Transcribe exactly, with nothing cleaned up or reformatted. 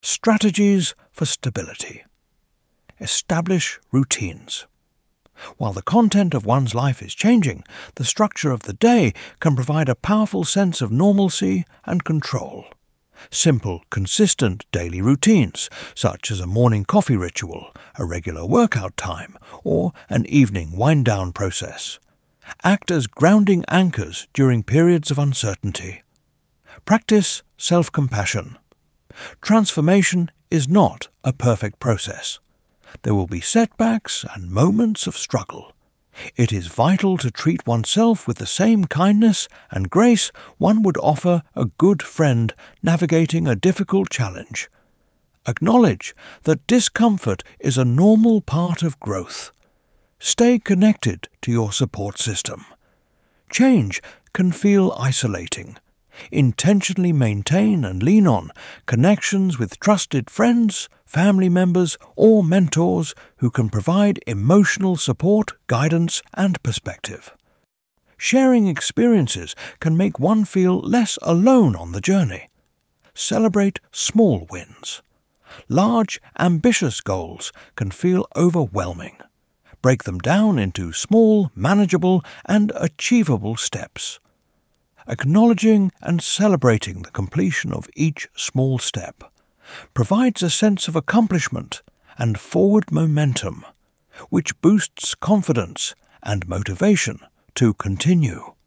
Strategies for stability. Establish routines. While the content of one's life is changing, the structure of the day can provide a powerful sense of normalcy and control. Simple, consistent daily routines, such as a morning coffee ritual, a regular workout time, or an evening wind-down process, act as grounding anchors during periods of uncertainty. Practice self-compassion. Transformation is not a perfect process. There will be setbacks and moments of struggle. It is vital to treat oneself with the same kindness and grace one would offer a good friend navigating a difficult challenge. Acknowledge that discomfort is a normal part of growth. Stay connected to your support system. Change can feel isolating. Intentionally maintain and lean on connections with trusted friends, family members, or mentors who can provide emotional support, guidance, and perspective. Sharing experiences can make one feel less alone on the journey. Celebrate small wins. Large, ambitious goals can feel overwhelming. Break them down into small, manageable, and achievable steps. Acknowledging and celebrating the completion of each small step provides a sense of accomplishment and forward momentum, which boosts confidence and motivation to continue.